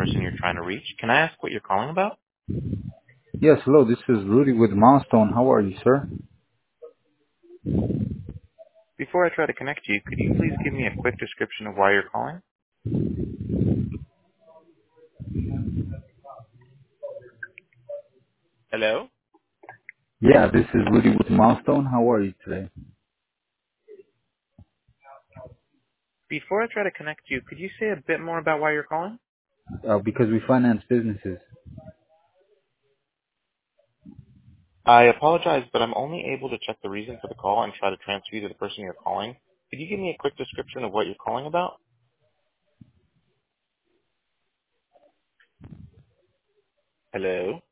person you're trying to reach. Can I ask what you're calling about? Yes, hello, this is Rudy with Milestone. How are you, sir? Before I try to connect you, could you please give me a quick description of why you're calling? Hello? Yeah, this is Rudy with Milestone. How are you today? Before I try to connect you, could you say a bit more about why you're calling? Because we finance businesses. I apologize, but I'm only able to check the reason for the call and try to transfer you to the person you're calling. Could you give me a quick description of what you're calling about? Hello?